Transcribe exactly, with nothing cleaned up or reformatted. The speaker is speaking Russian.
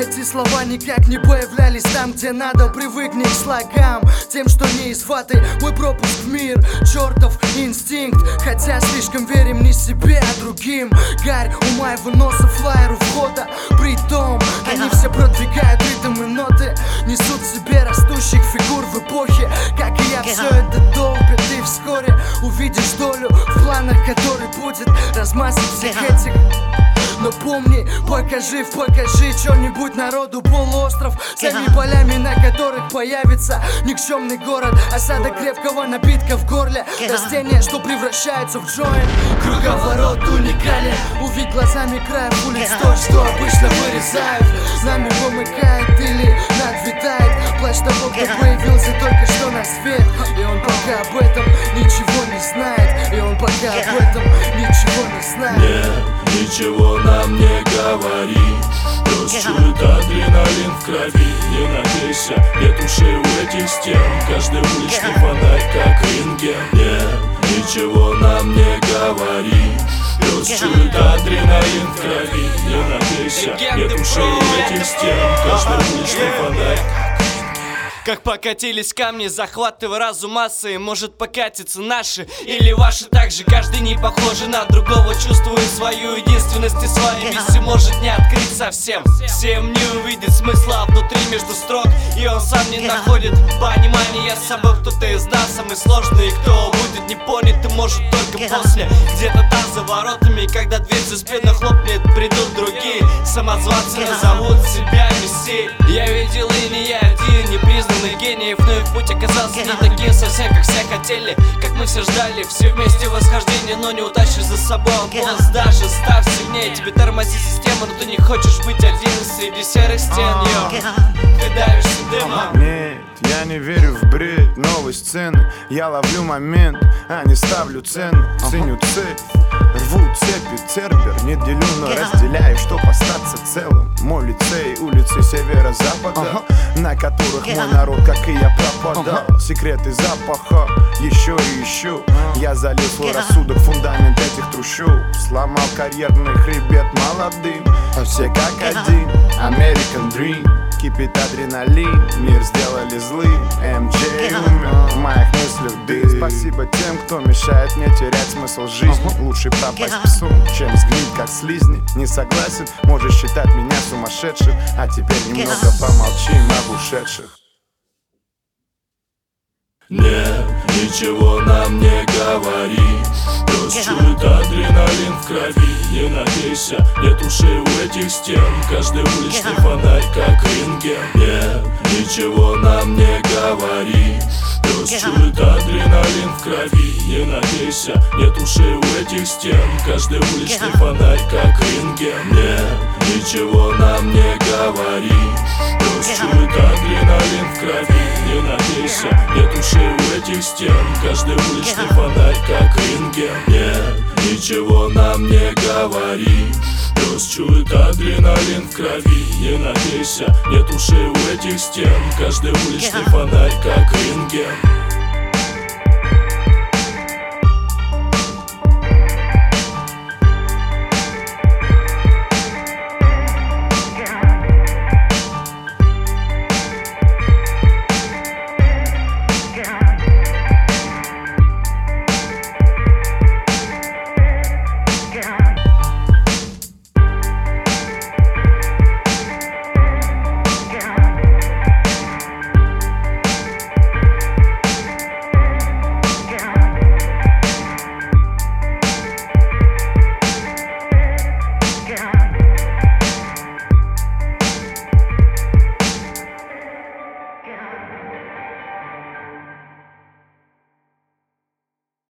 эти слова никак не появлялись там, где надо. Привыкни к слогам, тем, что не из ваты. Мой пропуск в мир, чертов инстинкт. Хотя слишком верим не себе, а другим. Гарь у моего носа, флайер у входа. Притом, они все продвигают ритм и ноты. Несут в себе растущих фигур в эпохе. Как и я, все это долбит. И вскоре увидишь долю в планах, который будет размазать всех этих. Но помни, покажи, покажи что-нибудь народу полуостров, всеми полями, на которых появится никчемный город. Осадок крепкого напитка в горле, растения, что превращаются в джойнт. Круговорот уникален, увидь глазами краев улиц то, что обычно вырезают. Нами вымыкает или надвитает плащ того, кто появился только что на свет. И он пока об этом ничего не знает. И он пока об этом ничего не знает. Нет, ничего нам не говори. Пес чует адреналин в крови. Не надейся, нет ушей у этих стен. Каждый уличный фонарь как рентген. Нет, ничего нам не говори. Пес чует адреналин в крови. Не надейся, нет ушей у этих стен. Каждый уличный фонарь. Как покатились камни, захватывая разум массы. Может покатиться наши или ваши также. Каждый не похожий на другого, чувствует свою единственность и свои миссии может не открыть совсем. Всем не увидит смысла внутри между строк, и он сам не находит понимания с собой. Кто-то из нас самый сложный, кто будет не понят, и может только после. Где-то там за воротами, когда дверь за спиной хлопнет, придут другие самозванцы, назовут себя мессией. Я видел и не я один, не признан гениев, но и в путь оказался не таким совсем, как все хотели. Как мы все ждали, все вместе восхождение, но не утащишь за собой босс. Даже став сильнее, тебе тормозит система, но ты не хочешь быть один среди серых стен, йо. Ты давишься дымом. Нет, я не верю в бред новой сцены. Я ловлю момент, а не ставлю цену. Ценю цель, рву цепи, цербер. Не делю, но разделяю, чтоб остаться целым. Мой лицей, улицы северо-запада, на которых мой народ, как и я, пропадал. Секреты запаха, еще и ищу. Я залил свой рассудок в фундамент этих трущоб. Сломал карьерный хребет молодым. Все как один, American Dream. Кипит адреналин, мир сделали злым. эм джей умер в моих мыслях дым. Спасибо тем, кто мешает мне терять смысл жизни. Лучше пропасть псу, чем сгнить как слизни. Не согласен, можешь считать меня сумасшедшим. А теперь немного помолчим об ушедших. Нет, ничего нам не говори. Пес чует адреналин в крови. Не надейся, нет ушей у этих стен. Каждый уличный фонарь как рентген. Нет, ничего нам не говори. Пес чует адреналин в крови. Не надейся, нет ушей у этих стен. Каждый уличный фонарь как рентген. Нет, ничего нам не говори. Пес чует адреналин в крови. Не надейся, нет ушей у этих стен. Каждый уличный фонарь как рентген. Нет, ничего нам не говори. Пес чует адреналин в крови. Не надейся, нет ушей у этих стен. Каждый уличный фонарь как рентген.